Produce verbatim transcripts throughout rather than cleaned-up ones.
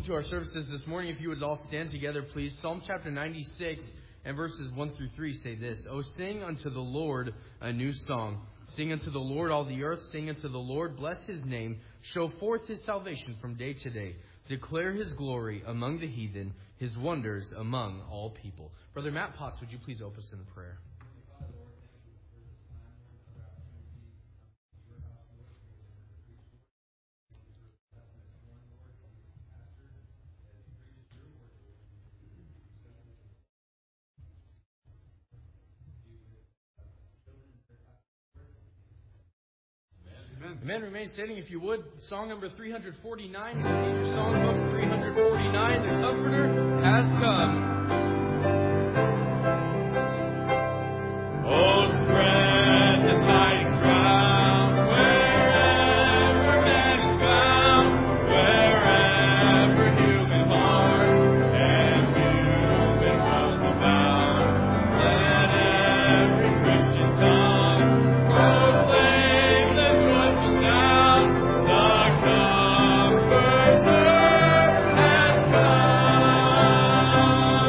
to our services this morning. If you would all stand together, please. Psalm chapter ninety-six and verses one through three say this. Oh, sing unto the Lord a new song. Sing unto the Lord all the earth. Sing unto the Lord. Bless his name. Show forth his salvation from day to day. Declare his glory among the heathen, his wonders among all people. Brother Matt Potts, would you please open us in prayer? Amen. Remain standing if you would. Song number three forty-nine. If you need your songbooks, three forty-nine. The Comforter has come. Oh, spread the tidings round, wherever man is found, wherever human heart and human will abound. Let every Christian tongue proclaim the joyful sound, the Comforter has come.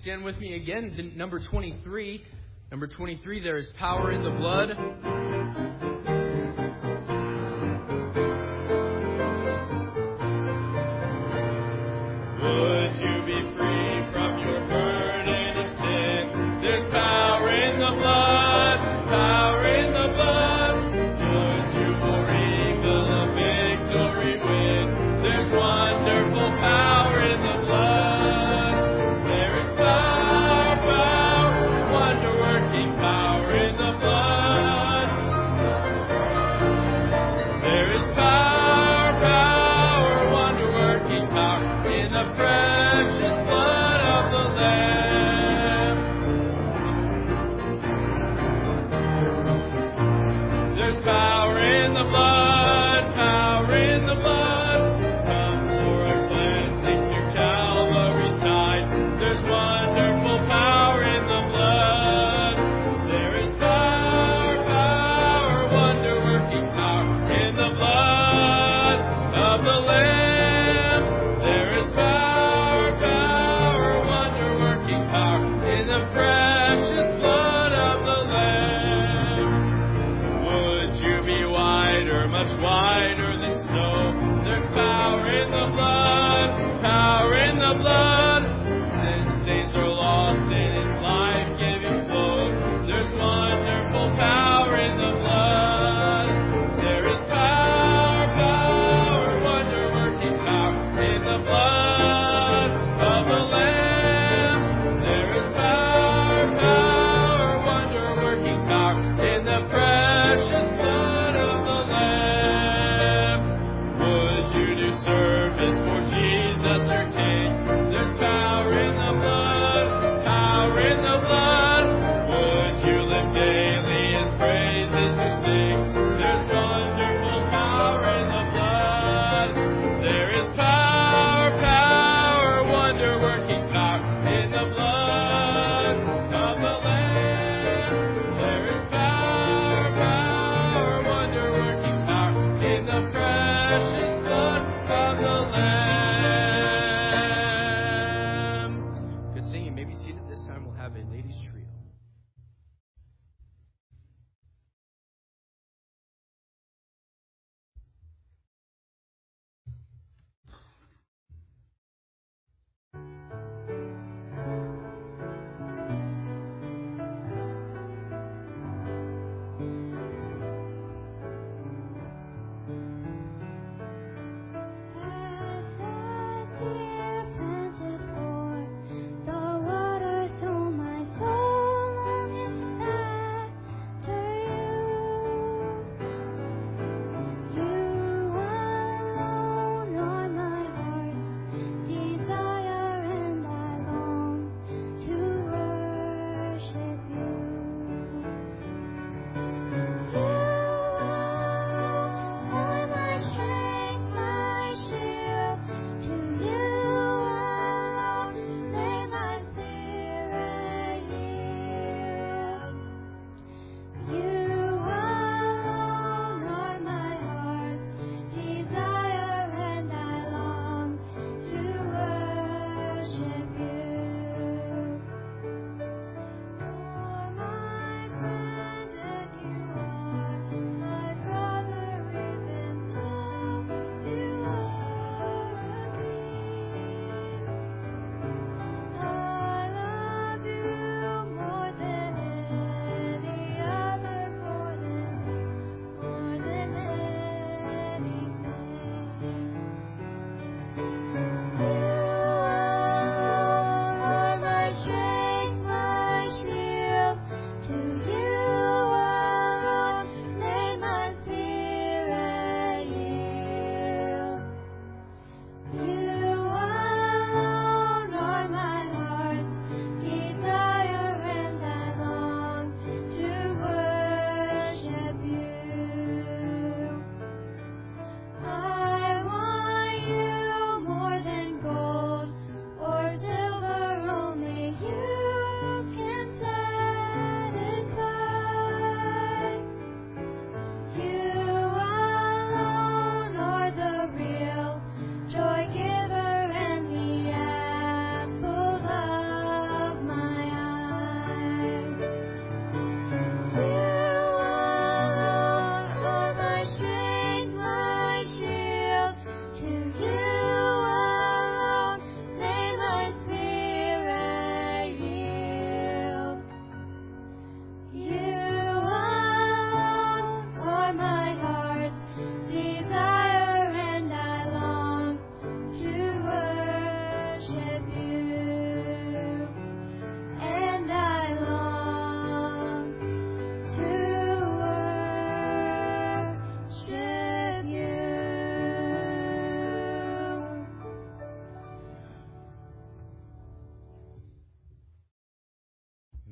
stand with me again. The- Number twenty-three. Number twenty-three, there is power in the blood. Would you be free from your burden of sin? There's power in the blood, power in the blood. Would you for evil a victory win? There's wonderful power in the blood. There is power, power, wonder-working power in the blood. There is power, power, wonder-working power in the precious blood of the Lamb. There's power in the blood, power in the blood. Come for our cleansing to Calvary's side. There's wonderful power in the blood. There is power, power, wonder-working power in the blood of the Lamb. There is power, power,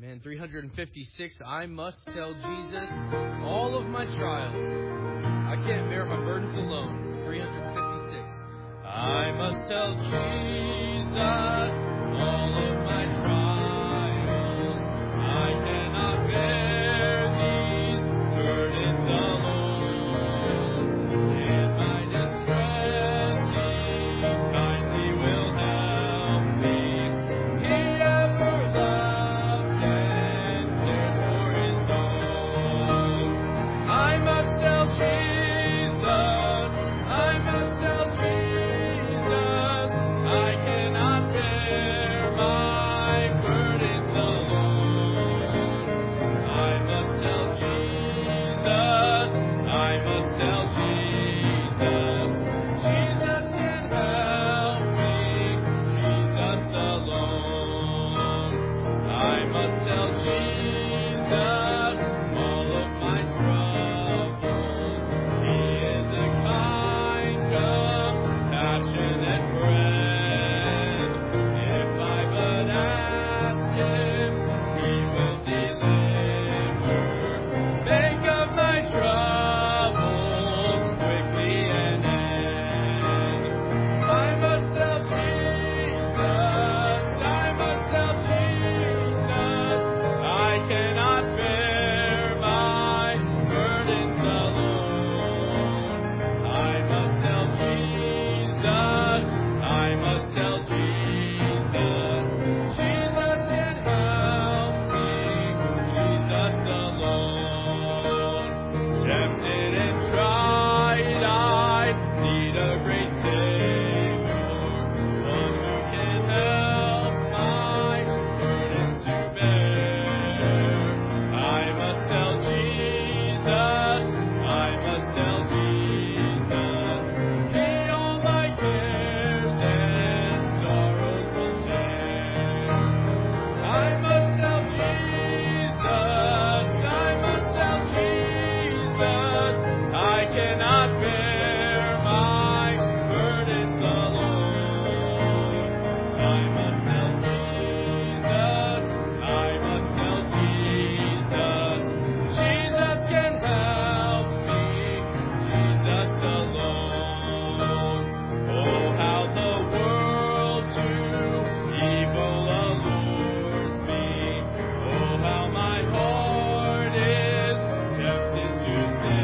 Amen. three hundred fifty-six, I must tell Jesus all of my trials. I can't bear my burdens alone. three hundred fifty-six. I must tell Jesus all of my trials. I cannot bear these burdens alone. In my distress, He kindly will help me. He ever loves and cares for His own. I must tell Jesus, I must tell Jesus, I cannot bear my burdens alone. I must tell Jesus, I must tell Jesus, Jesus can help me, Jesus alone. I must tell Jesus all of my troubles. He is a kind, compassionate friend. If I but ask Him, He will deliver. Make of my troubles quickly an end. I must tell Jesus, I must tell Jesus, I cannot bear my burdens alone. I must tell Jesus, I must tell Jesus, Jesus can help me, Jesus alone. Tempted and tried, I need a great Savior, one who can help my burdens to bear. I must tell Jesus, I must tell Jesus, He all my cares and sorrows will share. I must tell Jesus, I must tell Jesus, I cannot bear my burdens alone. I must tell Jesus, I must tell Jesus, Jesus can help me, Jesus alone. Oh, how the world to evil allures me. Oh, how my heart is tempted to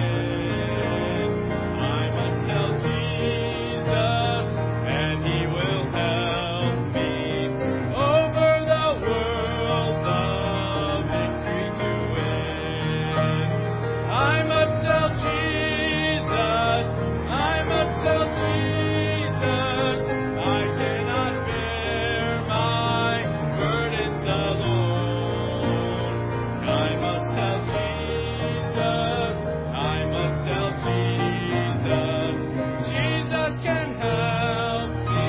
sin. I must tell Jesus, and He will help me over the world the victory to win. I must tell Jesus, I must tell Jesus, I cannot bear my burdens alone. I must tell Jesus, I must tell Jesus, Jesus can help me,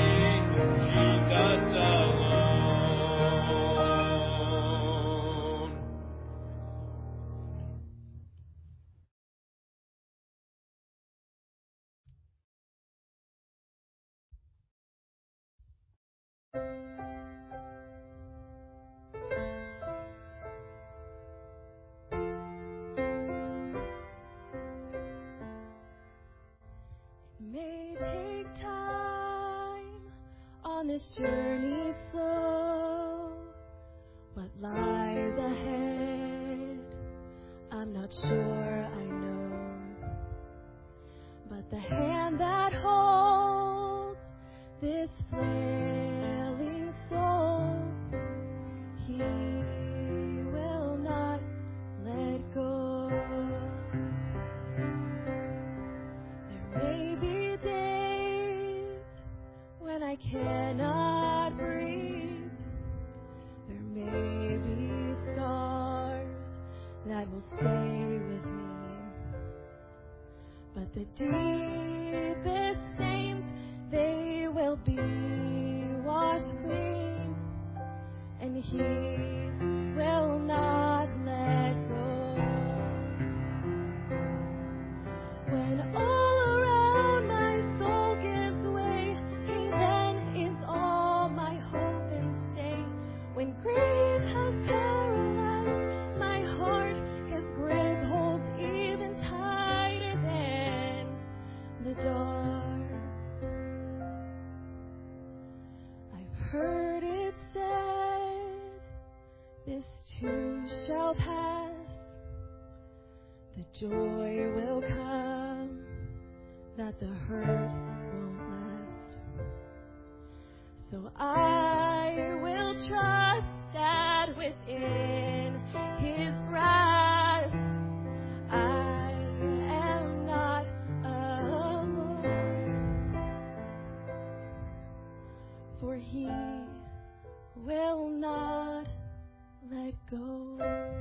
Jesus alone. May take time on this journey slow. What lies ahead, I'm not sure I know. But the hand that holds this flailing soul, He will not let go. There may be days when I cannot breathe. There may be scars that will stay with me. But the deepest stains, they will be washed clean. And He will not let go. When all around my soul gives way, He then is all my hope and stay. When grief has paralyzed heard it said, this too shall pass. The joy will come that the hurt won't last. So I will trust that within His grasp I am not alone, for He will not let go.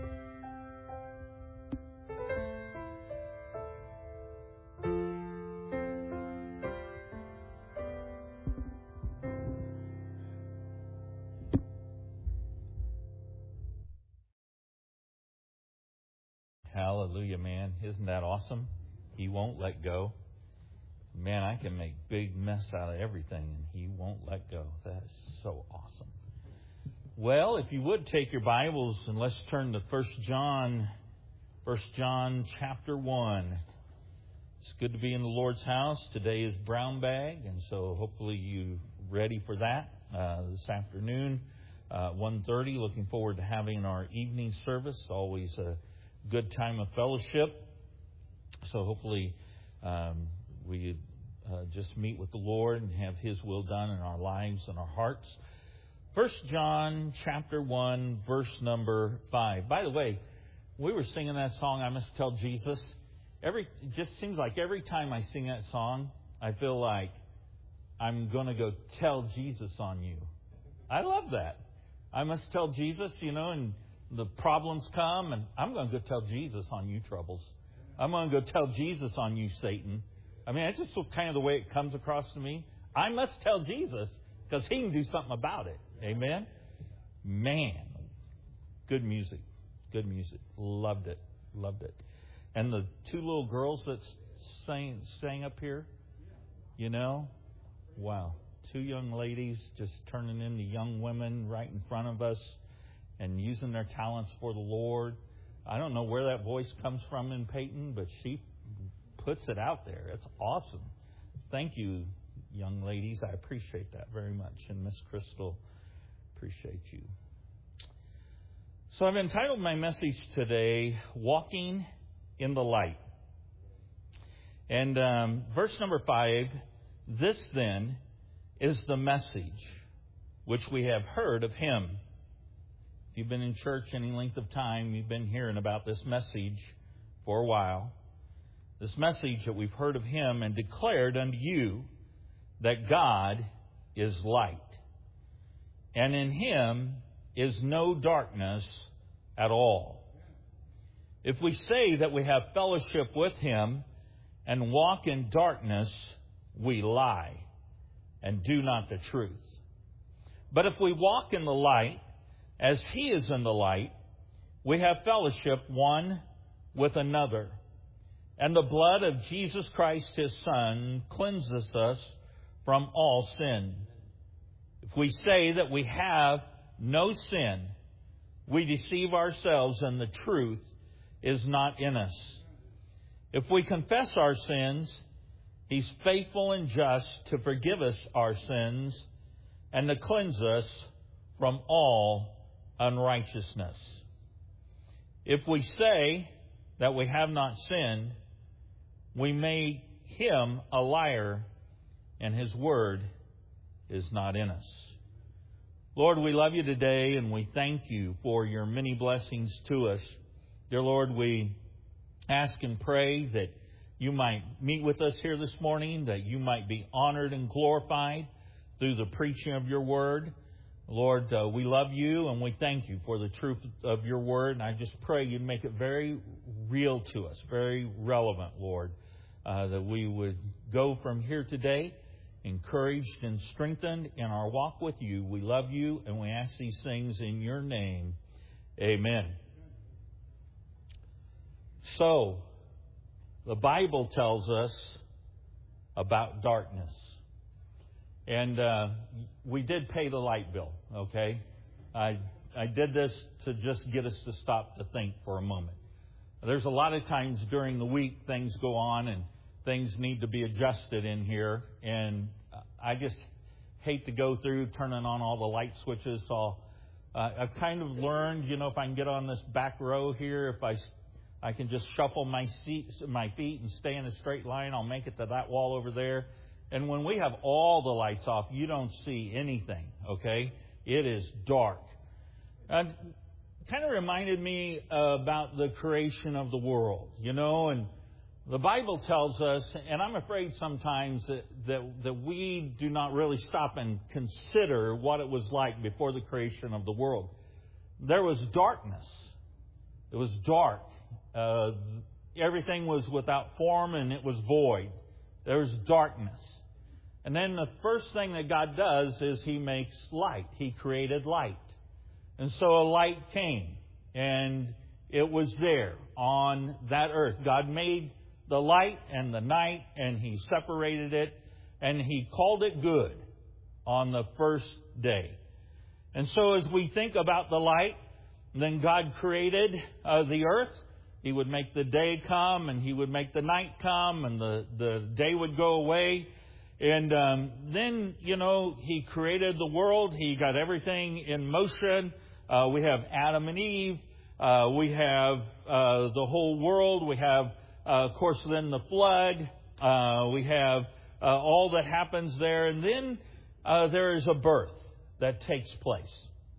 Hallelujah, man. Isn't that awesome? He won't let go. Man, I can make big mess out of everything, and He won't let go. That is so awesome. Well, if you would take your Bibles and let's turn to First John, First John chapter one. It's good to be in the Lord's house. Today is Brown Bag, and so hopefully you're ready for that uh, this afternoon, uh, one thirty. Looking forward to having our evening service. Always a good time of fellowship. So hopefully um, we uh, just meet with the Lord and have His will done in our lives and our hearts. First John chapter one, verse number five. By the way, we were singing that song, I Must Tell Jesus. Every it just seems like every time I sing that song, I feel like I'm going to go tell Jesus on you. I love that. I must tell Jesus, you know, and the problems come, and I'm going to go tell Jesus on you troubles. I'm going to go tell Jesus on you, Satan. I mean, that's just kind of the way it comes across to me. I must tell Jesus because He can do something about it. Amen? Man, good music. Good music. Loved it. Loved it. And the two little girls that sang, sang up here, you know, wow. Two young ladies just turning into young women right in front of us and using their talents for the Lord. I don't know where that voice comes from in Peyton, but she puts it out there. It's awesome. Thank you, young ladies. I appreciate that very much. And Miss Crystal, appreciate you. So I've entitled my message today, Walking in the Light. And um, verse number five, this then is the message which we have heard of Him. If you've been in church any length of time, you've been hearing about this message for a while. This message that we've heard of Him and declared unto you that God is light. And in Him is no darkness at all. If we say that we have fellowship with Him and walk in darkness, we lie and do not the truth. But if we walk in the light, as He is in the light, we have fellowship one with another. And the blood of Jesus Christ, His Son, cleanses us from all sin. If we say that we have no sin, we deceive ourselves and the truth is not in us. If we confess our sins, He's faithful and just to forgive us our sins and to cleanse us from all unrighteousness. If we say that we have not sinned, we make Him a liar, and His word is not in us. Lord, we love You today, and we thank You for Your many blessings to us. Dear Lord, we ask and pray that You might meet with us here this morning, that You might be honored and glorified through the preaching of Your word. Lord, uh, we love You and we thank You for the truth of Your word. And I just pray You'd make it very real to us, very relevant, Lord, uh, that we would go from here today encouraged and strengthened in our walk with You. We love You and we ask these things in Your name. Amen. So, the Bible tells us about darkness. And uh, we did pay the light bill, okay? I I did this to just get us to stop to think for a moment. There's a lot of times during the week things go on and things need to be adjusted in here. And I just hate to go through turning on all the light switches. So I'll, uh, I've kind of learned, you know, if I can get on this back row here, if I, I can just shuffle my seat, my feet and stay in a straight line, I'll make it to that wall over there. And when we have all the lights off, you don't see anything, okay? It is dark. Uh, kind of reminded me uh, about the creation of the world, you know, and the Bible tells us, and I'm afraid sometimes that, that, that we do not really stop and consider what it was like before the creation of the world. There was darkness. It was dark. Uh, everything was without form and it was void. There was darkness. And then the first thing that God does is He makes light. He created light. And so a light came, and it was there on that earth. God made the light and the night, and He separated it, and He called it good on the first day. And so as we think about the light, then God created uh, the earth. He would make the day come, and He would make the night come, and the, the day would go away. And um, then, you know, He created the world. He got everything in motion. Uh, we have Adam and Eve. Uh, we have uh, the whole world. We have, uh, of course, then the flood. Uh, we have uh, all that happens there. And then uh, there is a birth that takes place.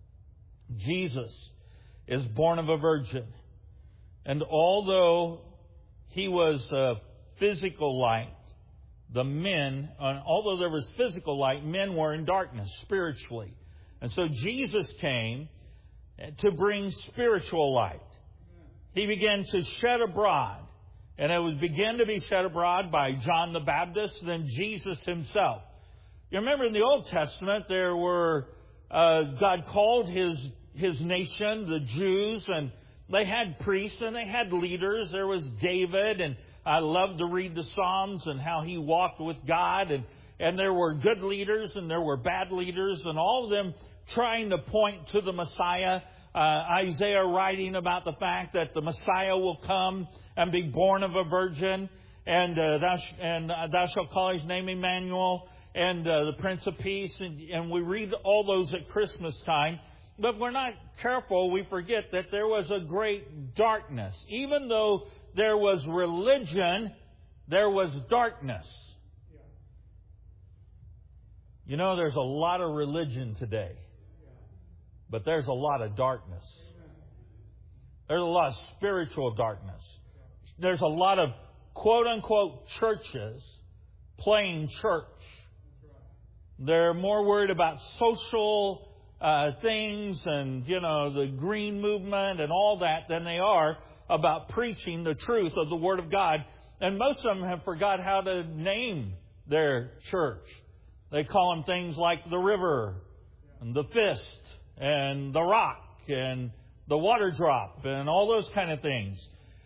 Jesus is born of a virgin. And although He was a physical light, the men, uh, although there was physical light, men were in darkness spiritually. And so Jesus came to bring spiritual light. He began to shed abroad. And it was began to be shed abroad by John the Baptist, then Jesus Himself. You remember in the Old Testament, there were, uh, God called His, His nation, the Jews, and they had priests and they had leaders. There was David, and I love to read the Psalms and how he walked with God. And, and there were good leaders and there were bad leaders, and all of them trying to point to the Messiah. Uh, Isaiah writing about the fact that the Messiah will come and be born of a virgin. And, uh, thou, sh- and uh, thou shalt call His name Emmanuel, and uh, the Prince of Peace. And, and we read all those at Christmas time. But if we're not careful, we forget that there was a great darkness. Even though there was religion, there was darkness. You know, there's a lot of religion today, but there's a lot of darkness. There's a lot of spiritual darkness. There's a lot of quote-unquote churches playing church. They're more worried about social uh, things and, you know, the green movement and all that than they are about preaching the truth of the Word of God. And most of them have forgot how to name their church. They call them things like the river and the fist and the rock and the water drop and all those kind of things.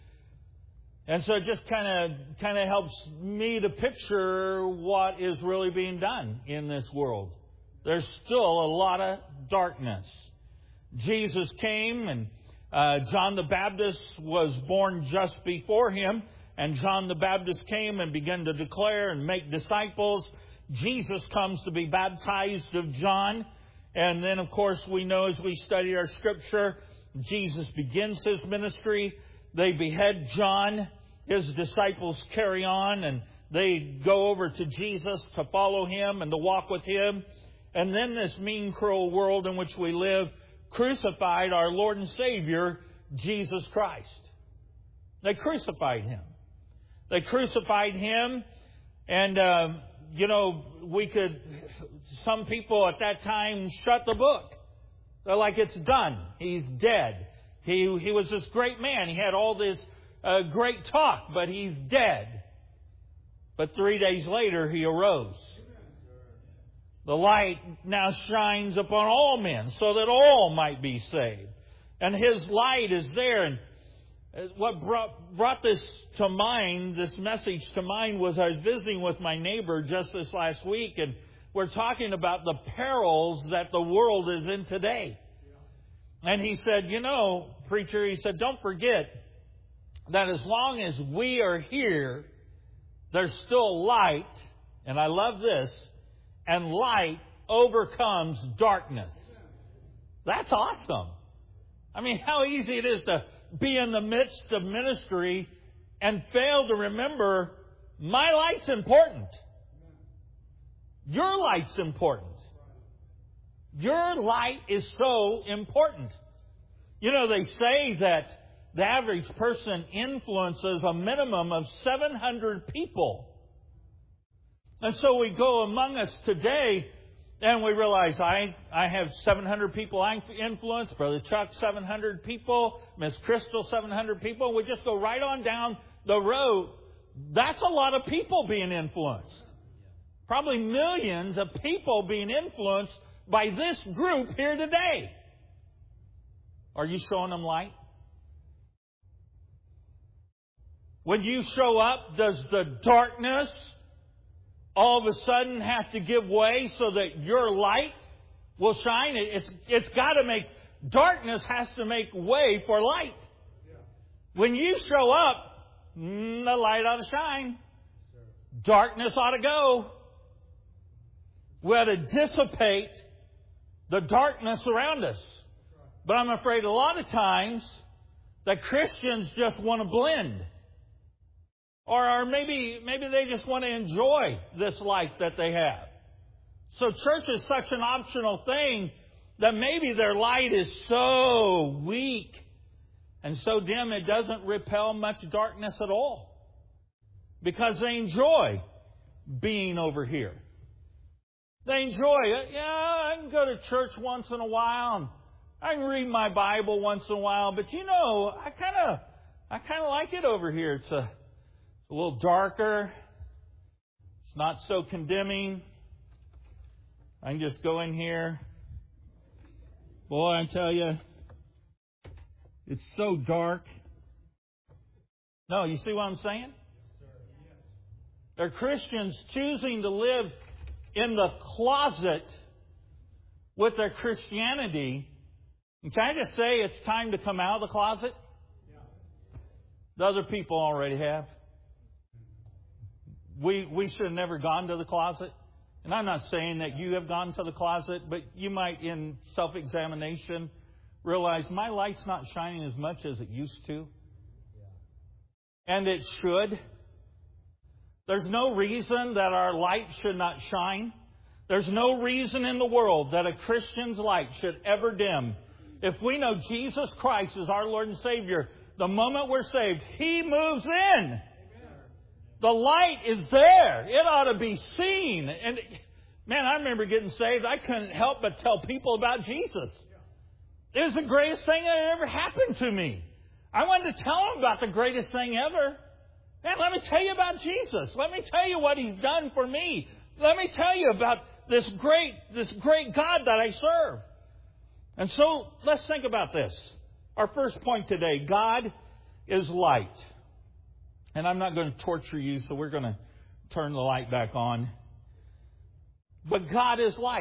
And so it just kind of kind of helps me to picture what is really being done in this world. There's still a lot of darkness. Jesus came, and uh, John the Baptist was born just before Him. And John the Baptist came and began to declare and make disciples. Jesus comes to be baptized of John. And then, of course, we know as we study our Scripture, Jesus begins His ministry. They behead John. His disciples carry on, and they go over to Jesus to follow Him and to walk with Him. And then this mean, cruel world in which we live crucified our Lord and Savior, Jesus Christ. They crucified Him. They crucified Him, and, uh, you know, we could, some people at that time shut the book. They're like, it's done. He's dead. He, he was this great man. He had all this uh, great talk, but He's dead. But three days later, He arose. The light now shines upon all men so that all might be saved. And His light is there. And what brought, brought this to mind, this message to mind, was I was visiting with my neighbor just this last week, and we're talking about the perils that the world is in today. And he said, you know, preacher, he said, don't forget that as long as we are here, there's still light, and I love this, and light overcomes darkness. That's awesome. I mean, how easy it is to be in the midst of ministry and fail to remember my light's important. Your light's important. Your light is so important. You know, they say that the average person influences a minimum of seven hundred people. And so we go among us today and we realize I, I have seven hundred people I influence, Brother Chuck, seven hundred people, Miss Crystal, seven hundred people. We just go right on down the road. That's a lot of people being influenced. Probably millions of people being influenced by this group here today. Are you showing them light? When you show up, does the darkness all of a sudden have to give way so that your light will shine? It's, it's got to make, darkness has to make way for light. When you show up, the light ought to shine. Darkness ought to go. We ought to dissipate the darkness around us. But I'm afraid a lot of times that Christians just want to blend. Or, or maybe, maybe they just want to enjoy this life that they have. So church is such an optional thing that maybe their light is so weak and so dim it doesn't repel much darkness at all. Because they enjoy being over here. They enjoy it. Yeah, I can go to church once in a while. And I can read my Bible once in a while. But you know, I kind of I kind of like it over here. It's a, it's a little darker. It's not so condemning. I can just go in here. Boy, I tell you, it's so dark. No, you see what I'm saying? They're Christians choosing to live in the closet with their Christianity. And can I just say it's time to come out of the closet? The other people already have. We we should have never gone to the closet. And I'm not saying that you have gone to the closet, but you might, in self-examination, realize my light's not shining as much as it used to. And it should. There's no reason that our light should not shine. There's no reason in the world that a Christian's light should ever dim. If we know Jesus Christ is our Lord and Savior, the moment we're saved, He moves in. The light is there. It ought to be seen. And man, I remember getting saved. I couldn't help but tell people about Jesus. It was the greatest thing that ever happened to me. I wanted to tell them about the greatest thing ever. Man, let me tell you about Jesus. Let me tell you what He's done for me. Let me tell you about this great, this great God that I serve. And so let's think about this. Our first point today, God is light. And I'm not going to torture you, so we're going to turn the light back on. But God is light.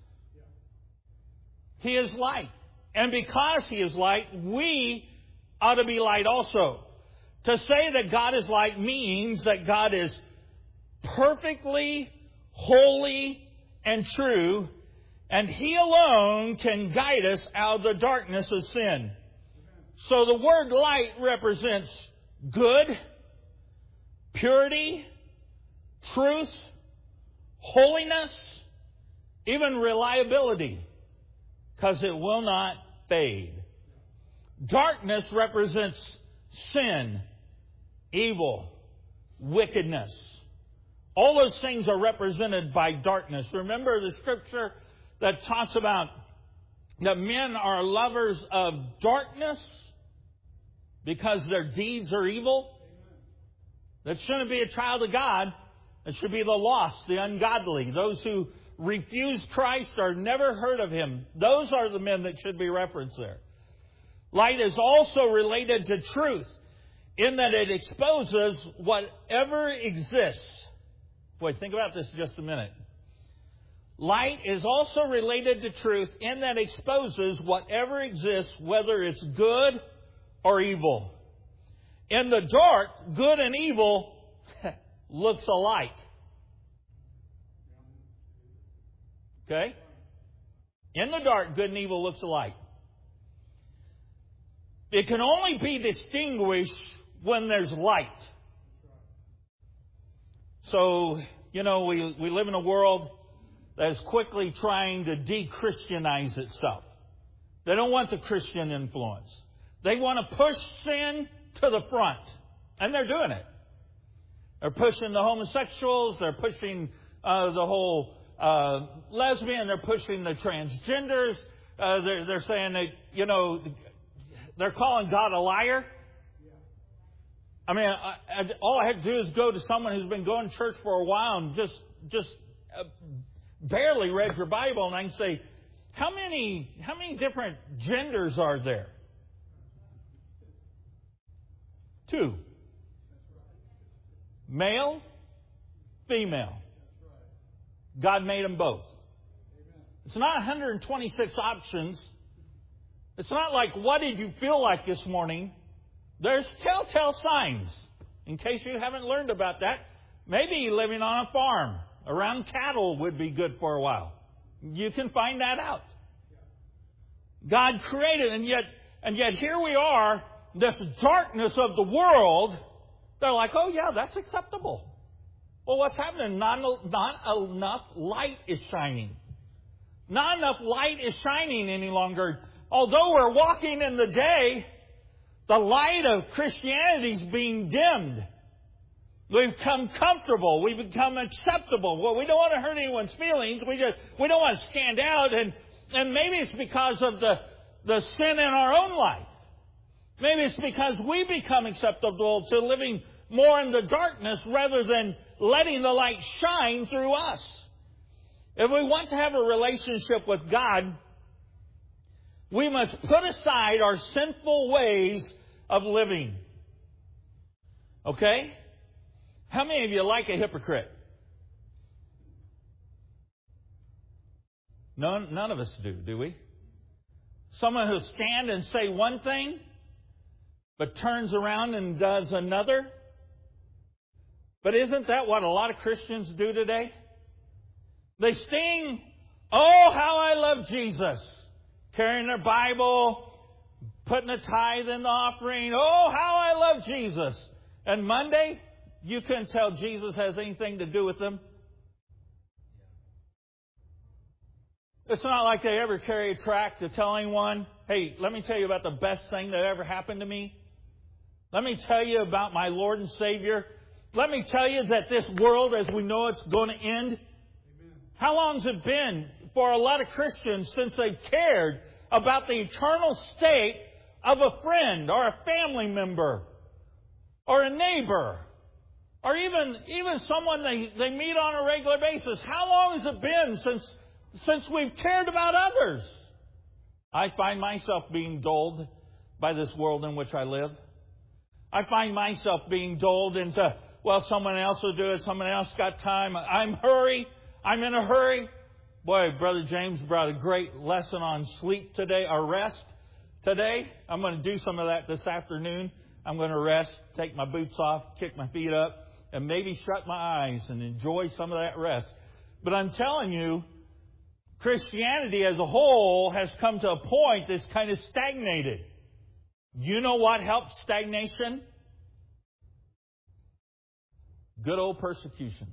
He is light. And because He is light, we ought to be light also. To say that God is light means that God is perfectly holy and true, and He alone can guide us out of the darkness of sin. So the word light represents good, purity, truth, holiness, even reliability, because it will not fade. Darkness represents sin, evil, wickedness. All those things are represented by darkness. Remember the scripture that talks about that men are lovers of darkness because their deeds are evil? That shouldn't be a child of God. It should be the lost, the ungodly, those who refuse Christ or never heard of Him. Those are the men that should be referenced there. Light is also related to truth in that it exposes whatever exists. Boy, think about this just a minute. Light is also related to truth in that it exposes whatever exists, whether it's good or evil. In the dark, good and evil looks alike. Okay? In the dark, good and evil looks alike. It can only be distinguished when there's light. So, you know, we, we live in a world that is quickly trying to de-Christianize itself. They don't want the Christian influence. They want to push sin to the front. And they're doing it. They're pushing the homosexuals. They're pushing uh, the whole uh, lesbian. They're pushing the transgenders. Uh, they're, they're saying that, you know, they're calling God a liar. I mean, I, I, all I have to do is go to someone who's been going to church for a while and just just uh, barely read your Bible, and I can say, how many how many different genders are there? Two. Male, female. God made them both. It's not one hundred twenty-six options. It's not like, what did you feel like this morning? There's telltale signs. In case you haven't learned about that, maybe living on a farm around cattle would be good for a while. You can find that out. God created, and yet, and yet here we are, this darkness of the world. They're like, oh yeah, that's acceptable. Well, what's happening? Not, not enough light is shining. Not enough light is shining any longer. Although we're walking in the day, the light of Christianity is being dimmed. We've become comfortable. We've become acceptable. Well, we don't want to hurt anyone's feelings. We just we don't want to stand out. And, and maybe it's because of the, the sin in our own life. Maybe it's because we become acceptable to living more in the darkness rather than letting the light shine through us. If we want to have a relationship with God, we must put aside our sinful ways of living. Okay? How many of you like a hypocrite? None, none of us do, do we? Someone who stands and say one thing, but turns around and does another. But isn't that what a lot of Christians do today? They sing, oh, how I love Jesus. Carrying their Bible, putting a tithe in the offering. Oh, how I love Jesus. And Monday, you couldn't tell Jesus has anything to do with them. It's not like they ever carry a tract to tell anyone, hey, let me tell you about the best thing that ever happened to me. Let me tell you about my Lord and Savior. Let me tell you that this world as we know it's going to end. Amen. How long has it been for a lot of Christians since they've cared about the eternal state of a friend or a family member or a neighbor or even, even someone they, they meet on a regular basis? How long has it been since, since we've cared about others? I find myself being dulled by this world in which I live. I find myself being dulled into, well, someone else will do it. Someone else got time. I'm hurry. I'm in a hurry. Boy, Brother James brought a great lesson on sleep today, or rest today. I'm going to do some of that this afternoon. I'm going to rest, take my boots off, kick my feet up, and maybe shut my eyes and enjoy some of that rest. But I'm telling you, Christianity as a whole has come to a point that's kind of stagnated. You know what helps stagnation? Good old persecution.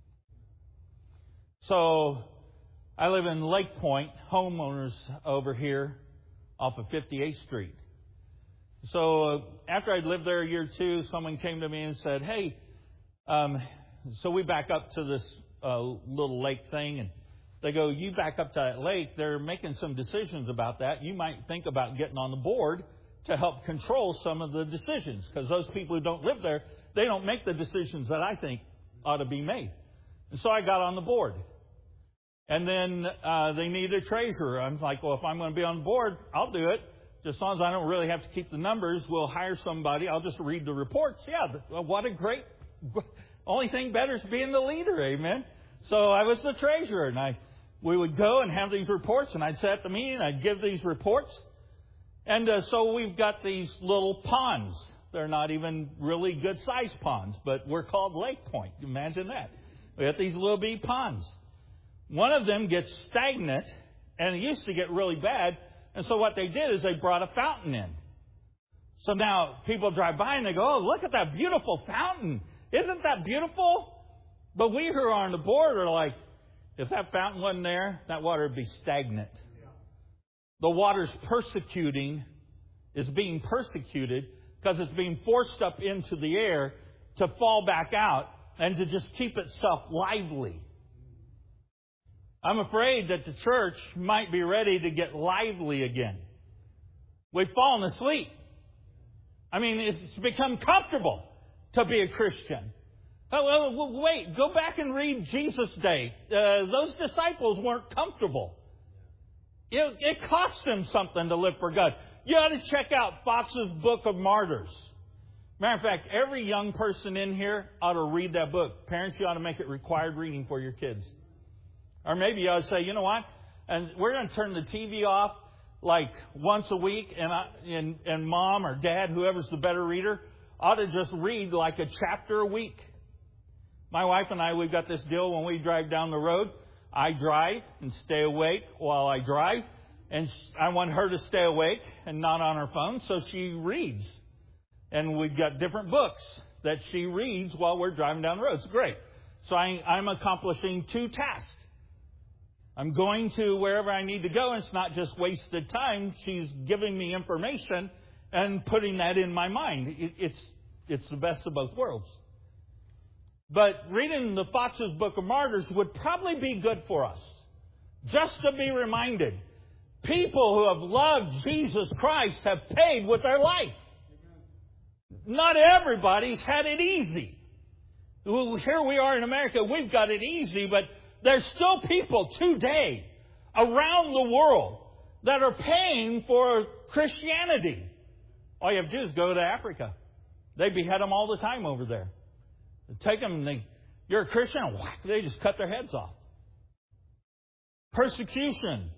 So, I live in Lake Point, homeowners over here off of fifty-eighth Street. So, uh, after I'd lived there a year or two, someone came to me and said, hey, um, so we back up to this uh, little lake thing, and they go, you back up to that lake, they're making some decisions about that. You might think about getting on the board to help control some of the decisions, because those people who don't live there, they don't make the decisions that I think ought to be made. And so I got on the board. And then uh, they need a treasurer. I'm like, well, if I'm going to be on the board, I'll do it. Just as long as I don't really have to keep the numbers, we'll hire somebody. I'll just read the reports. Yeah, well, what a great... Only thing better is being the leader, amen? So I was the treasurer, and I we would go and have these reports, and I'd sit at the meeting, I'd give these reports. And uh, so we've got these little ponds. They're not even really good-sized ponds, but we're called Lake Point. Imagine that. We got these little bitty ponds. One of them gets stagnant And it used to get really bad. And so what they did is they brought a fountain in. So now people drive by and they go, oh, look at that beautiful fountain. Isn't that beautiful? But we who are on the board are like, if that fountain wasn't there, that water would be stagnant. The water's persecuting, is being persecuted because it's being forced up into the air to fall back out and to just keep itself lively. I'm afraid that the church might be ready to get lively again. We've fallen asleep. I mean, it's become comfortable to be a Christian. Oh, well, wait, go back and read Jesus' day. Uh, those disciples weren't comfortable. It, it cost them something to live for God. You ought to check out Fox's Book of Martyrs. Matter of fact, every young person in here ought to read that book. Parents, you ought to make it required reading for your kids. Or maybe you ought to say, you know what? And we're going to turn the T V off like once a week, and, I, and and mom or dad, whoever's the better reader, ought to just read like a chapter a week. My wife and I, we've got this deal when we drive down the road. I drive and stay awake while I drive, and I want her to stay awake and not on her phone, so she reads. And we've got different books that she reads while we're driving down the road. It's great. So I, I'm accomplishing two tasks. I'm going to wherever I need to go, and it's not just wasted time. She's giving me information and putting that in my mind. It, it's, it's the best of both worlds. But reading the Fox's Book of Martyrs would probably be good for us. Just to be reminded, people who have loved Jesus Christ have paid with their life. Not everybody's had it easy. Here we are in America, we've got it easy, but there's still people today around the world that are paying for Christianity. All you have to do is go to Africa. They behead them all the time over there. They take them and they, you're a Christian, and whack, they just cut their heads off. Persecution.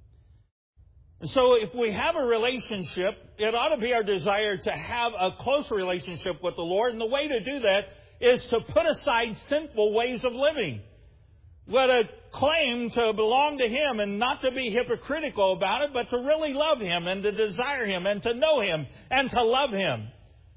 And so if we have a relationship, it ought to be our desire to have a close relationship with the Lord. And the way to do that is to put aside sinful ways of living. Let a claim to belong to Him and not to be hypocritical about it, but to really love Him and to desire Him and to know Him and to love Him.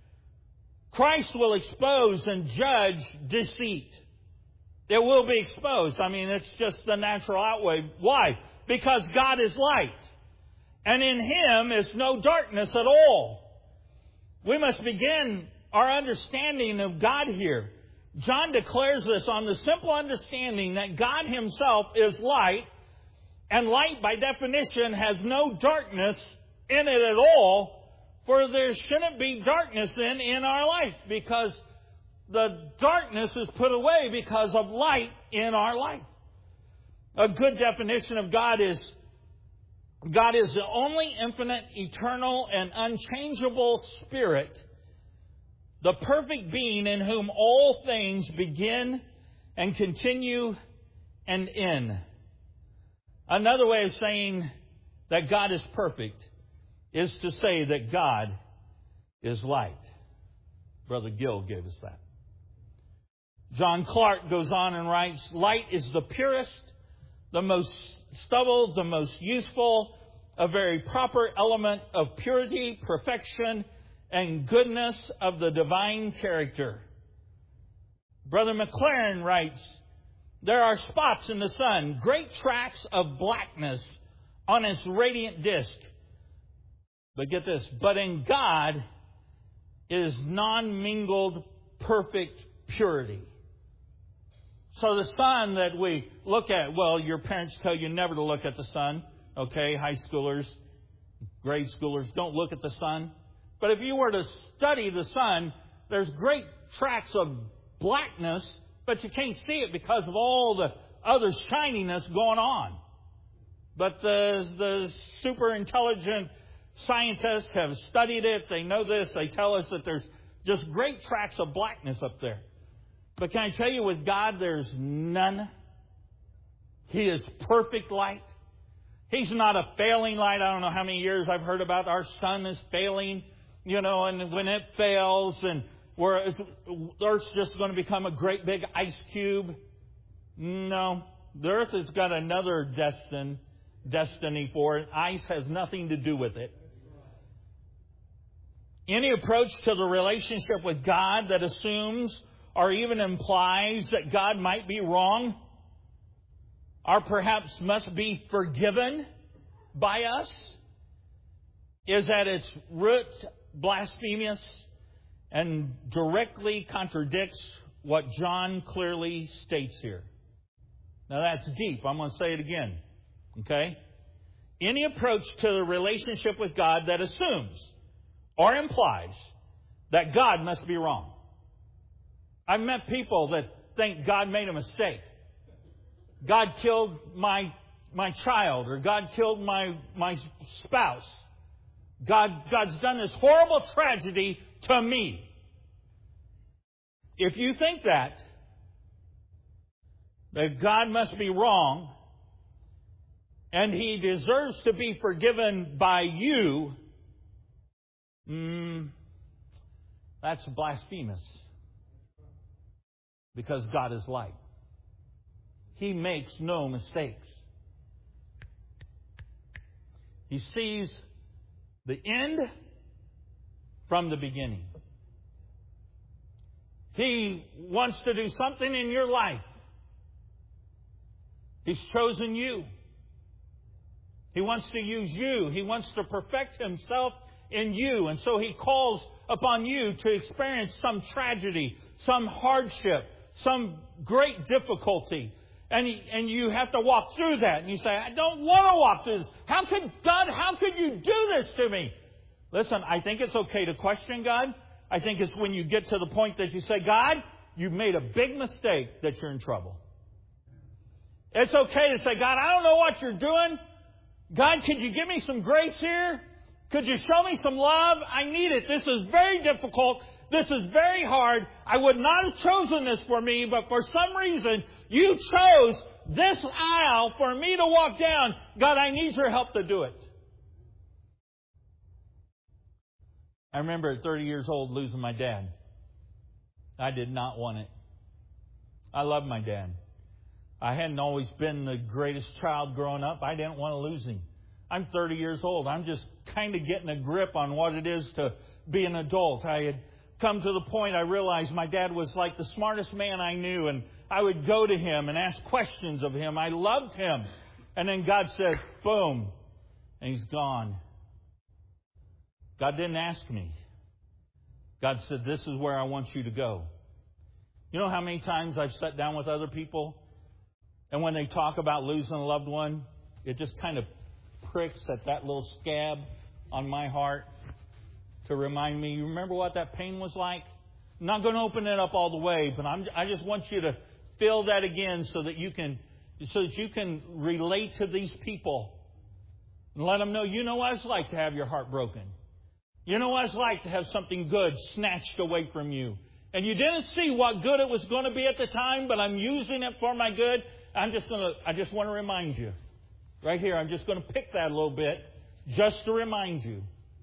Christ will expose and judge deceit. It will be exposed. I mean, it's just the natural outway. Why? Because God is light. And in Him is no darkness at all. We must begin our understanding of God here. John declares this on the simple understanding that God Himself is light, and light by definition has no darkness in it at all, for there shouldn't be darkness in in our life, because the darkness is put away because of light in our life. A good definition of God is God is the only infinite, eternal, and unchangeable Spirit, the perfect being in whom all things begin and continue and end. Another way of saying that God is perfect is to say that God is light. Brother Gill gave us that. John Clark goes on and writes, light is the purest, the most stubble, the most useful, a very proper element of purity, perfection, and goodness of the divine character. Brother McLaren writes, there are spots in the sun, great tracts of blackness on its radiant disk. But get this, but in God is non-mingled perfect purity. So the sun that we look at, well, your parents tell you never to look at the sun. Okay, high schoolers, grade schoolers, don't look at the sun. But if you were to study the sun, there's great tracts of blackness, but you can't see it because of all the other shininess going on. But the, the super intelligent scientists have studied it. They know this. They tell us that there's just great tracts of blackness up there. But can I tell you, with God, there's none. He is perfect light. He's not a failing light. I don't know how many years I've heard about our sun is failing, you know, and when it fails and where the Earth's just going to become a great big ice cube. No, the Earth has got another destined, destiny for it. Ice has nothing to do with it. Any approach to the relationship with God that assumes or even implies that God might be wrong or perhaps must be forgiven by us is at its root blasphemous and directly contradicts what John clearly states here. Now that's deep. I'm going to say it again. Okay? Any approach to the relationship with God that assumes or implies that God must be wrong. I've met people that think God made a mistake. God killed my my child, or God killed my my spouse. God God's done this horrible tragedy to me. If you think that, that God must be wrong and He deserves to be forgiven by you, mm, that's blasphemous. Because God is light. He makes no mistakes. He sees the end from the beginning. He wants to do something in your life. He's chosen you. He wants to use you. He wants to perfect Himself in you. And so He calls upon you to experience some tragedy, some hardship, some great difficulty. And, he, and you have to walk through that. And you say, I don't want to walk through this. How could God, how could you do this to me? Listen, I think it's okay to question God. I think it's when you get to the point that you say, God, you've made a big mistake that you're in trouble. It's okay to say, God, I don't know what you're doing. God, could you give me some grace here? Could you show me some love? I need it. This is very difficult. This is very hard. I would not have chosen this for me, but for some reason, you chose this aisle for me to walk down. God, I need your help to do it. I remember at thirty years old losing my dad. I did not want it. I loved my dad. I hadn't always been the greatest child growing up. I didn't want to lose him. I'm thirty years old. I'm just kind of getting a grip on what it is to be an adult. I had come to the point I realized my dad was like the smartest man I knew, and I would go to him and ask questions of him. I loved him. And then God said, boom, and he's gone. God didn't ask me. God said, this is where I want you to go. You know how many times I've sat down with other people, and when they talk about losing a loved one, it just kind of pricks at that little scab on my heart to remind me, you remember what that pain was like? I'm not going to open it up all the way, but I'm, I just want you to feel that again so that you can so that you can relate to these people and let them know, you know what it's like to have your heart broken. You know what it's like to have something good snatched away from you. And you didn't see what good it was going to be at the time, but I'm using it for my good. I'm just going to, I just want to remind you. Right here, I'm just going to pick that a little bit just to remind you.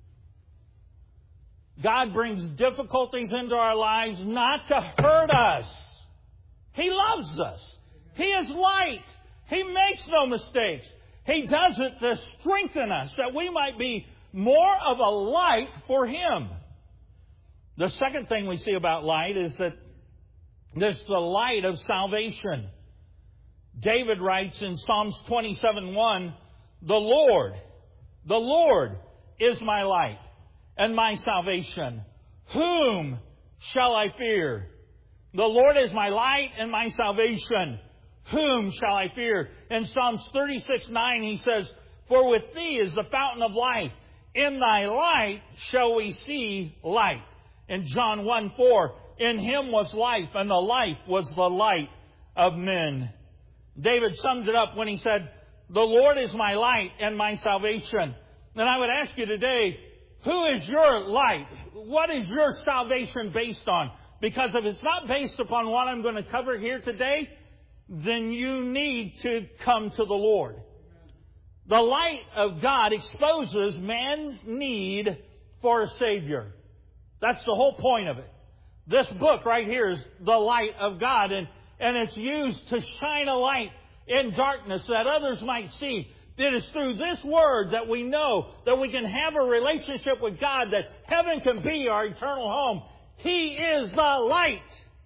God brings difficulties into our lives not to hurt us. He loves us. He is light. He makes no mistakes. He does it to strengthen us, that we might be more of a light for Him. The second thing we see about light is that there's the light of salvation. David writes in Psalms twenty-seven one, the Lord, the Lord is my light and my salvation. Whom shall I fear? The Lord is my light and my salvation. Whom shall I fear? In Psalms thirty-six nine he says, for with thee is the fountain of life. In thy light shall we see light. In John one four, in Him was life, and the life was the light of men. David summed it up when he said, the Lord is my light and my salvation. And I would ask you today, who is your light? What is your salvation based on? Because if it's not based upon what I'm going to cover here today, then you need to come to the Lord. The light of God exposes man's need for a Savior. That's the whole point of it. This book right here is the light of God, and, and it's used to shine a light in darkness that others might see. It is through this Word that we know that we can have a relationship with God, that heaven can be our eternal home. He is the light.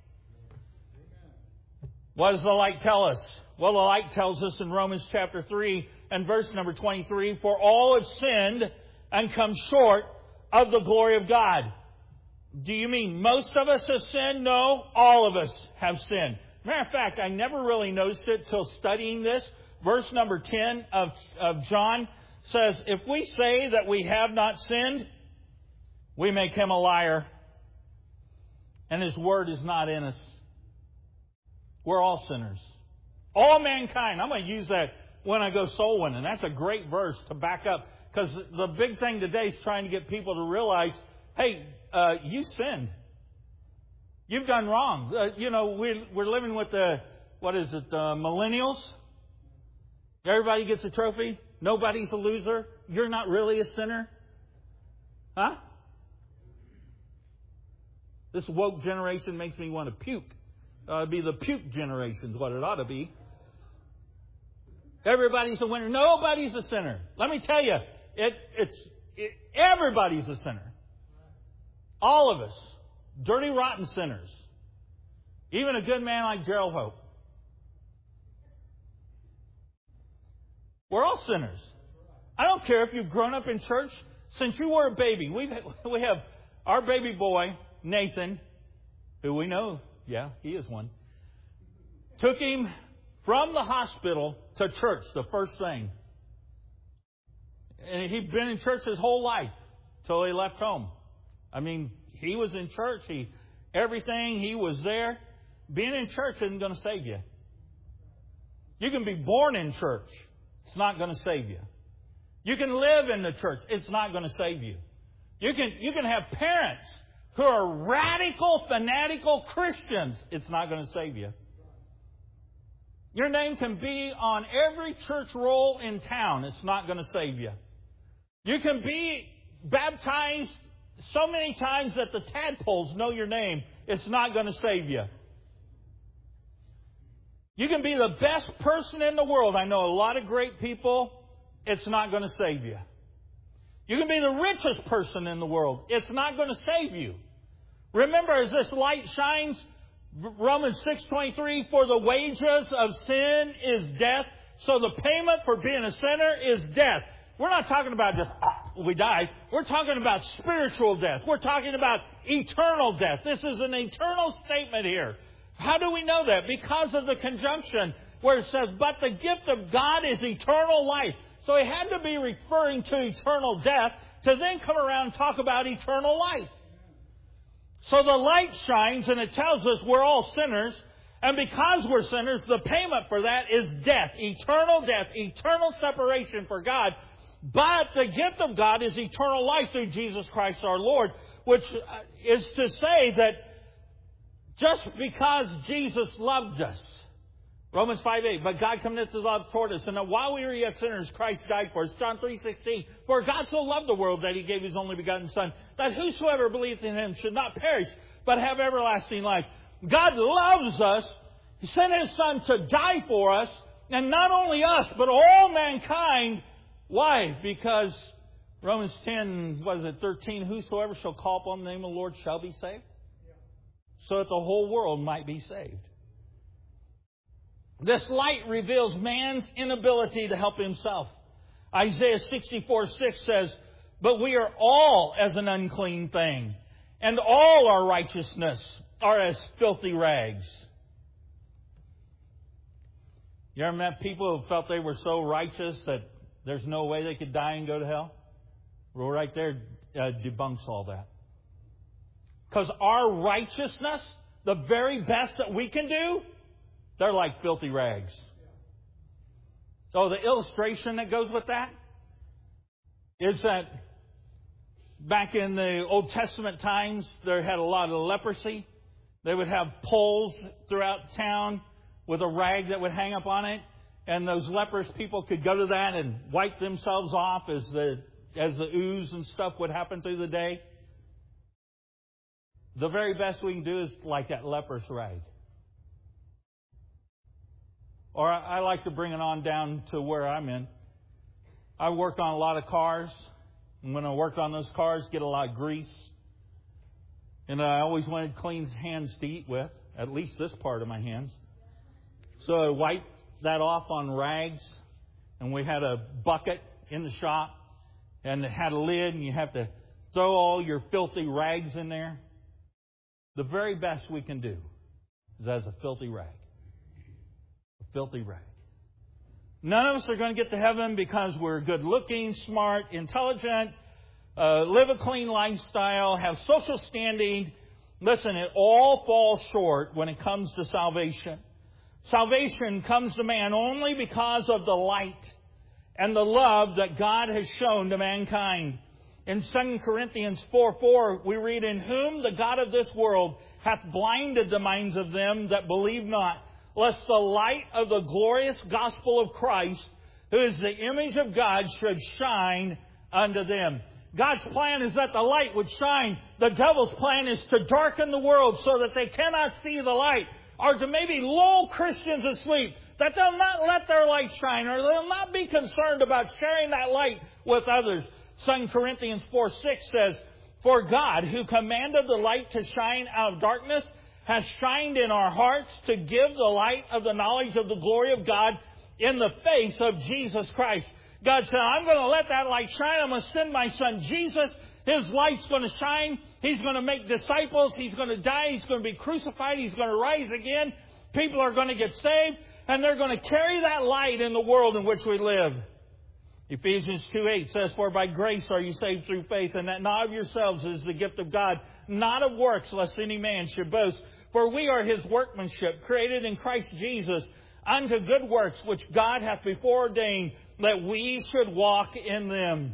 What does the light tell us? Well, the light tells us in Romans chapter three and verse number twenty-three, for all have sinned and come short of the glory of God. Do you mean most of us have sinned? No, all of us have sinned. Matter of fact, I never really noticed it till studying this. Verse number ten of, of John says, if we say that we have not sinned, we make him a liar, and his word is not in us. We're all sinners. All mankind. I'm going to use that when I go soul winning. That's a great verse to back up. Because the big thing today is trying to get people to realize, hey, uh, you sinned. You've done wrong. Uh, you know, we're, we're living with the, what is it, uh, millennials? Everybody gets a trophy. Nobody's a loser. You're not really a sinner. Huh? This woke generation makes me want to puke. Uh, it'd be the puke generation is what it ought to be. Everybody's a winner. Nobody's a sinner. Let me tell you, it, it's it, everybody's a sinner. All of us. Dirty, rotten sinners. Even a good man like Gerald Hope. We're all sinners. I don't care if you've grown up in church since you were a baby. We've, we have our baby boy, Nathan, who we know, yeah, he is one, took him from the hospital to church the first thing. And he'd been in church his whole life till he left home. I mean, he was in church. He, everything, he was there. Being in church isn't going to save you. You can be born in church. It's not going to save you. You can live in the church. It's not going to save you. You can, you can have parents who are radical, fanatical Christians. It's not going to save you. Your name can be on every church roll in town. It's not going to save you. You can be baptized so many times that the tadpoles know your name. It's not going to save you. You can be the best person in the world. I know a lot of great people. It's not going to save you. You can be the richest person in the world. It's not going to save you. Remember, as this light shines, Romans six twenty-three, for the wages of sin is death. So the payment for being a sinner is death. We're not talking about just, oh, we die. We're talking about spiritual death. We're talking about eternal death. This is an eternal statement here. How do we know that? Because of the conjunction where it says, but the gift of God is eternal life. So he had to be referring to eternal death to then come around and talk about eternal life. So the light shines and it tells us we're all sinners. And because we're sinners, the payment for that is death. Eternal death. Eternal separation for God. But the gift of God is eternal life through Jesus Christ our Lord. Which is to say that just because Jesus loved us. Romans five eight, but God commendeth His love toward us, and that while we were yet sinners, Christ died for us. John three sixteen, for God so loved the world that He gave His only begotten Son, that whosoever believeth in Him should not perish, but have everlasting life. God loves us. He sent His Son to die for us, and not only us, but all mankind. Why? Because Romans ten, what is it, thirteen, whosoever shall call upon the name of the Lord shall be saved. So that the whole world might be saved. This light reveals man's inability to help himself. Isaiah sixty-four six says, but we are all as an unclean thing, and all our righteousness are as filthy rags. You ever met people who felt they were so righteous that there's no way they could die and go to hell? Well, right there uh, debunks all that. Because our righteousness, the very best that we can do, they're like filthy rags. So the illustration that goes with that is that back in the Old Testament times, they had a lot of leprosy. They would have poles throughout town with a rag that would hang up on it. And those leprous people could go to that and wipe themselves off as the, as the ooze and stuff would happen through the day. The very best we can do is like that leprous rag. Or I like to bring it on down to where I'm in. I worked on a lot of cars. And when I worked on those cars, get a lot of grease. And I always wanted clean hands to eat with, at least this part of my hands. So I wiped that off on rags. And we had a bucket in the shop. And it had a lid, and you have to throw all your filthy rags in there. The very best we can do is as a filthy rag. A filthy rag. None of us are going to get to heaven because we're good looking, smart, intelligent, uh, live a clean lifestyle, have social standing. Listen, it all falls short when it comes to salvation. Salvation comes to man only because of the light and the love that God has shown to mankind. In Second Corinthians four four, we read, "In whom the God of this world hath blinded the minds of them that believe not, lest the light of the glorious gospel of Christ, who is the image of God, should shine unto them." God's plan is that the light would shine. The devil's plan is to darken the world so that they cannot see the light, or to maybe lull Christians asleep, that they'll not let their light shine, or they'll not be concerned about sharing that light with others. Second Corinthians four six says, "For God, who commanded the light to shine out of darkness, has shined in our hearts to give the light of the knowledge of the glory of God in the face of Jesus Christ." God said, I'm going to let that light shine. I'm going to send my son Jesus. His light's going to shine. He's going to make disciples. He's going to die. He's going to be crucified. He's going to rise again. People are going to get saved. And they're going to carry that light in the world in which we live. Ephesians two eight says, "For by grace are you saved through faith, and that not of yourselves is the gift of God, not of works, lest any man should boast. For we are His workmanship, created in Christ Jesus, unto good works, which God hath before ordained, that we should walk in them."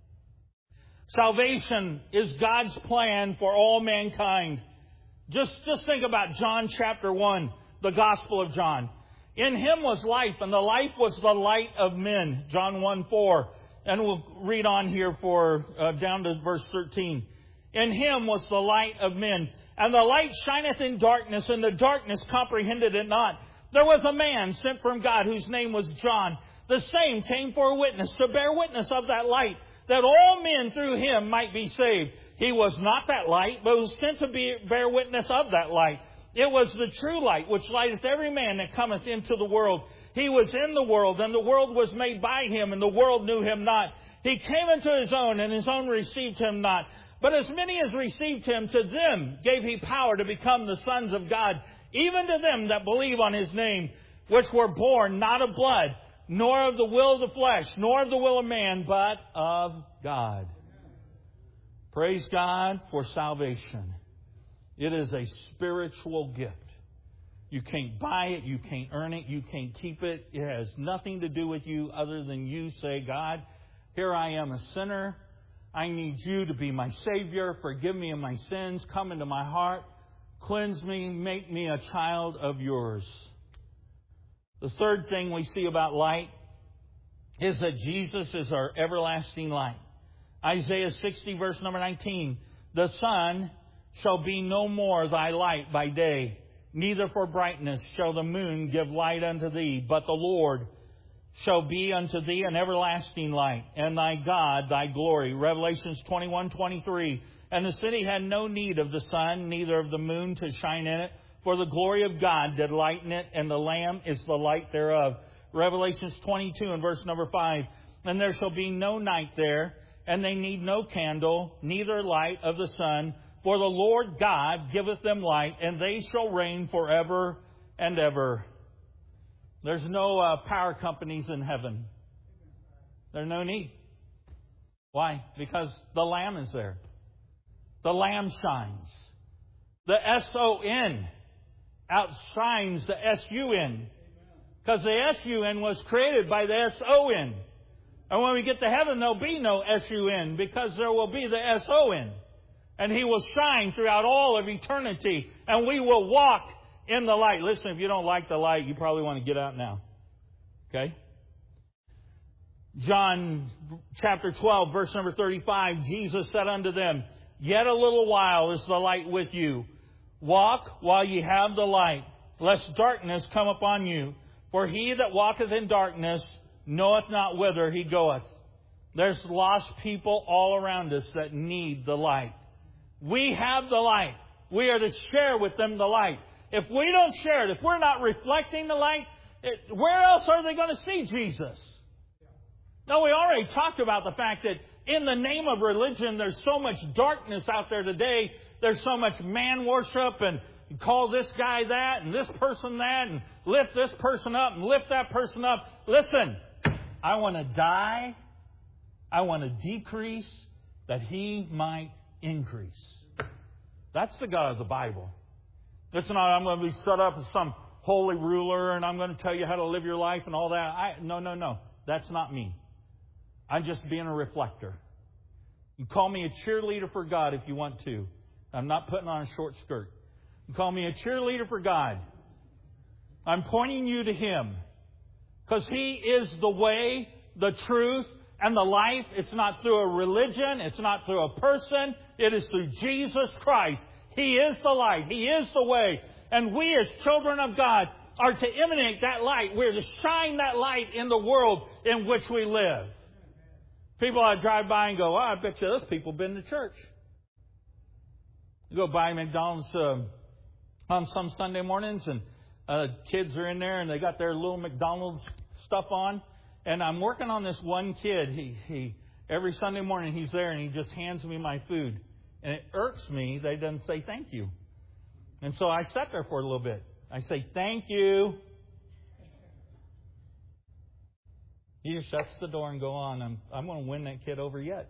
Salvation is God's plan for all mankind. Just, just think about John chapter one, the Gospel of John. "In Him was life, and the life was the light of men." John one four. And we'll read on here for uh, down to verse thirteen. "In Him was the light of men, and the light shineth in darkness, and the darkness comprehended it not. There was a man sent from God, whose name was John. The same came for a witness, to bear witness of that light, that all men through him might be saved. He was not that light, but was sent to be, bear witness of that light. It was the true light, which lighteth every man that cometh into the world. He was in the world, and the world was made by Him, and the world knew Him not. He came into His own, and His own received Him not. But as many as received Him, to them gave He power to become the sons of God, even to them that believe on His name, which were born not of blood, nor of the will of the flesh, nor of the will of man, but of God." Praise God for salvation. It is a spiritual gift. You can't buy it. You can't earn it. You can't keep it. It has nothing to do with you other than you say, "God, here I am a sinner. I need you to be my Savior. Forgive me of my sins. Come into my heart. Cleanse me. Make me a child of yours." The third thing we see about light is that Jesus is our everlasting light. Isaiah sixty, verse number nineteen. "The sun shall be no more thy light by day, neither for brightness shall the moon give light unto thee, but the Lord shall be unto thee an everlasting light, and thy God thy glory." Revelations twenty-one twenty-three. "And the city had no need of the sun, neither of the moon to shine in it, for the glory of God did lighten it, and the Lamb is the light thereof." Revelations twenty-two and verse number five. "And there shall be no night there, and they need no candle, neither light of the sun, for the Lord God giveth them light, and they shall reign forever and ever." There's no uh, power companies in heaven. There's no need. Why? Because the Lamb is there. The Lamb shines. The S O N outshines the S U N. Because the S U N was created by the S O N. And when we get to heaven, there'll be no S U N, because there will be the S O N. And He will shine throughout all of eternity. And we will walk in the light. Listen, if you don't like the light, you probably want to get out now. Okay? John chapter twelve, verse number thirty-five, Jesus said unto them, "Yet a little while is the light with you. Walk while ye have the light, lest darkness come upon you. For he that walketh in darkness knoweth not whither he goeth." There's lost people all around us that need the light. We have the light. We are to share with them the light. If we don't share it, if we're not reflecting the light, it, where else are they going to see Jesus? No, we already talked about the fact that in the name of religion, there's so much darkness out there today. There's so much man worship and call this guy that and this person that and lift this person up and lift that person up. Listen, I want to die. I want to decrease that He might increase. That's the God of the Bible. It's not, I'm going to be set up as some holy ruler and I'm going to tell you how to live your life and all that. I, no, no, no. That's not me. I'm just being a reflector. You call me a cheerleader for God if you want to. I'm not putting on a short skirt. You call me a cheerleader for God. I'm pointing you to Him. Because He is the way, the truth, and the life. It's not through a religion. It's not through a person. It is through Jesus Christ. He is the light. He is the way. And we as children of God are to emanate that light. We're to shine that light in the world in which we live. People I drive by and go, oh, I bet you those people have been to church. You go by McDonald's uh, on some Sunday mornings and uh, kids are in there and they got their little McDonald's stuff on. And I'm working on this one kid. He, he every Sunday morning he's there and he just hands me my food. And it irks me that he doesn't say thank you. And so I sat there for a little bit. I say, thank you. He just shuts the door and go on. I'm, I'm going to win that kid over yet.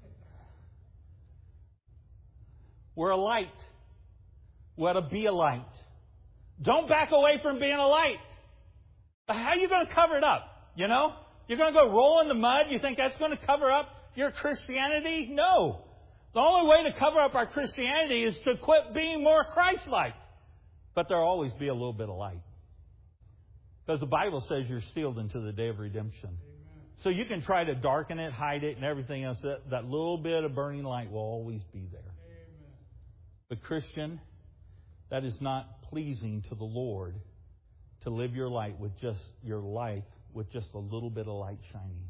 We're a light. We ought to be a light. Don't back away from being a light. How are you going to cover it up? You know? You're going to go roll in the mud? You think that's going to cover up your Christianity? No. The only way to cover up our Christianity is to quit being more Christ-like. But there'll always be a little bit of light. Because the Bible says you're sealed until the day of redemption. Amen. So you can try to darken it, hide it, and everything else. That, that little bit of burning light will always be there. Amen. But Christian, that is not pleasing to the Lord to live your light with just your life with just a little bit of light shining.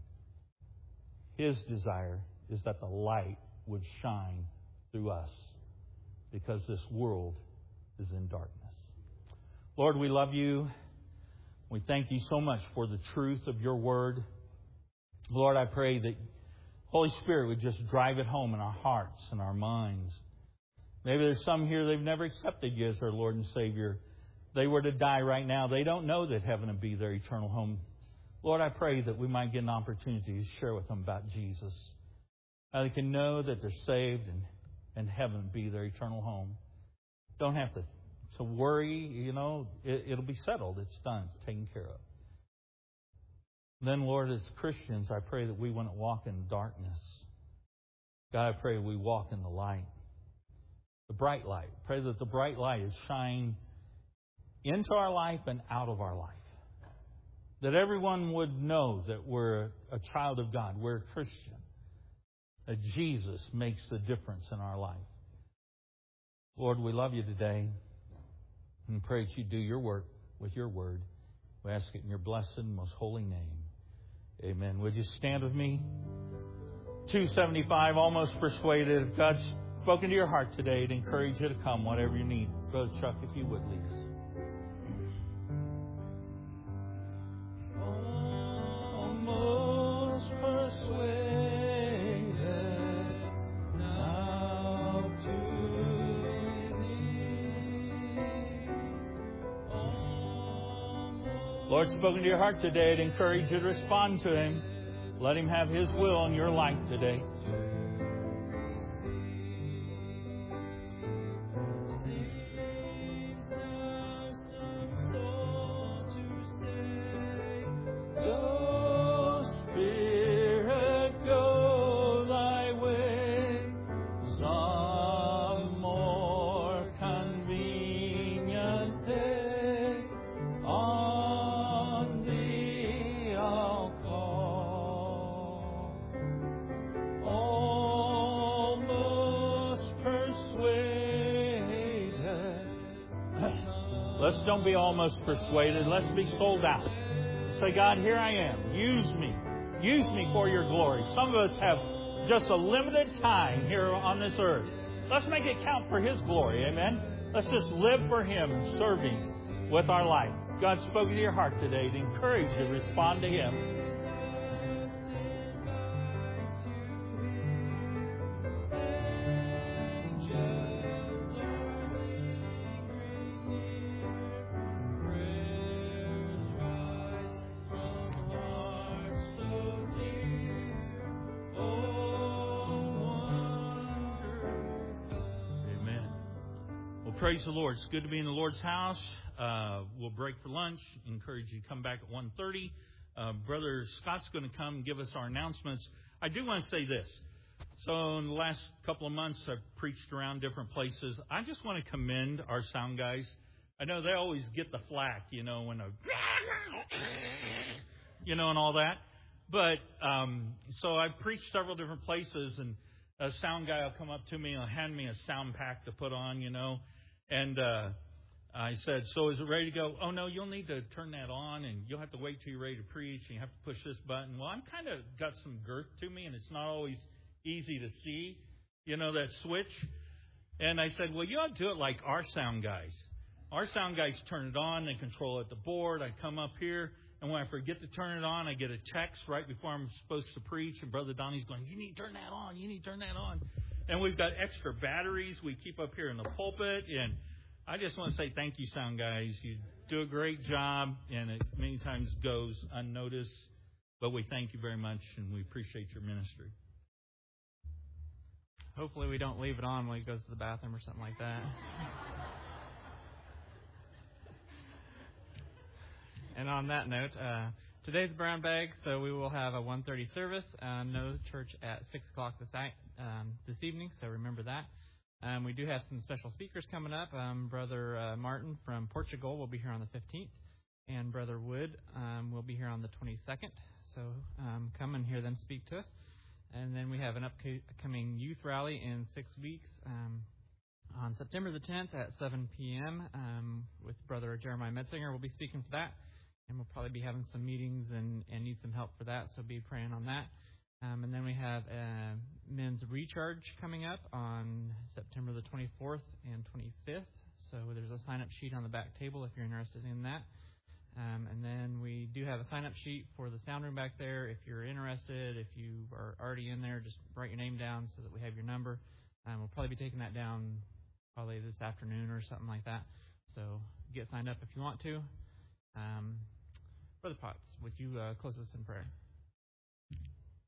His desire is that the light would shine through us because this world is in darkness. Lord, we love you. We thank you so much for the truth of your word. Lord, I pray that Holy Spirit would just drive it home in our hearts and our minds. Maybe there's some here, they've never accepted you as their Lord and Savior. They were to die right now. They don't know that heaven would be their eternal home. Lord, I pray that we might get an opportunity to share with them about Jesus. How they can know that they're saved and, and heaven would be their eternal home. Don't have to, to worry, you know, it, it'll be settled. It's done. It's taken care of. Then, Lord, as Christians, I pray that we wouldn't walk in darkness. God, I pray we walk in the light. The bright light. Pray that the bright light is shining into our life and out of our life. That everyone would know that we're a child of God. We're a Christian. That Jesus makes the difference in our life. Lord, we love you today. And pray that you do your work with your word. We ask it in your blessed and most holy name. Amen. Would you stand with me? two seventy-five, Almost Persuaded. If God's spoken to your heart today, to encourage you to come, whatever you need. Brother Chuck, if you would, lead us. Almost persuaded now to thee. Lord, spoken to your heart today, to encourage you to respond to Him. Let Him have His will in your life today. Let's don't be almost persuaded. Let's be sold out. Say, God, here I am. Use me. Use me for your glory. Some of us have just a limited time here on this earth. Let's make it count for His glory. Amen. Let's just live for Him and serve Him with our life. God spoke to your heart today to encourage you to respond to Him. Praise the Lord. It's good to be in the Lord's house. Uh, we'll break for lunch. Encourage you to come back at one thirty. Uh, Brother Scott's going to come and give us our announcements. I do want to say this. So in the last couple of months, I've preached around different places. I just want to commend our sound guys. I know they always get the flack, you know, when a, you know, and all that. But um, so I've preached several different places, and a sound guy will come up to me and he'll hand me a sound pack to put on, you know. And uh, I said, so is it ready to go? Oh, no, you'll need to turn that on, and you'll have to wait till you're ready to preach, and you have to push this button. Well, I'm kind of got some girth to me, and it's not always easy to see, you know, that switch. And I said, well, you ought to do it like our sound guys. Our sound guys turn it on. They control it at the board. I come up here, and when I forget to turn it on, I get a text right before I'm supposed to preach, and Brother Donnie's going, you need to turn that on. You need to turn that on. And we've got extra batteries we keep up here in the pulpit. And I just want to say thank you, sound guys. You do a great job, and it many times goes unnoticed. But we thank you very much, and we appreciate your ministry. Hopefully we don't leave it on when he goes to the bathroom or something like that. And on that note, uh, today's brown bag, so we will have a one thirty service. Uh, no church at six o'clock this, um, this evening, so remember that. Um, we do have some special speakers coming up. Um, Brother uh, Martin from Portugal will be here on the fifteenth, and Brother Wood um, will be here on the twenty-second. So um, come and hear them speak to us. And then we have an upcoming youth rally in six weeks um, on September the tenth at seven p.m. Um, with Brother Jeremiah Metzinger. We'll be speaking for that. And we'll probably be having some meetings and, and need some help for that, so be praying on that. Um, and then we have a men's recharge coming up on September the twenty-fourth and twenty-fifth. So there's a sign-up sheet on the back table if you're interested in that. Um, and then we do have a sign-up sheet for the sound room back there. If you're interested, if you are already in there, just write your name down so that we have your number. Um, we'll probably be taking that down probably this afternoon or something like that. So get signed up if you want to. Um, Brother Potts, would you uh, close us in prayer?